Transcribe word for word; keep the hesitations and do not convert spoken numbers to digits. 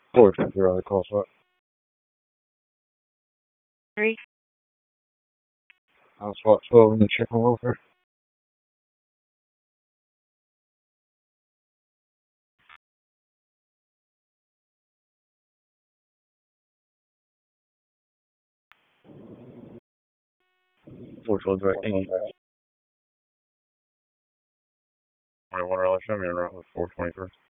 Four fifty on the call slot. Three. I'll swap twelve in the chicken welfare. Four twelve direct eight. Twenty one dollar show me around with four twenty first.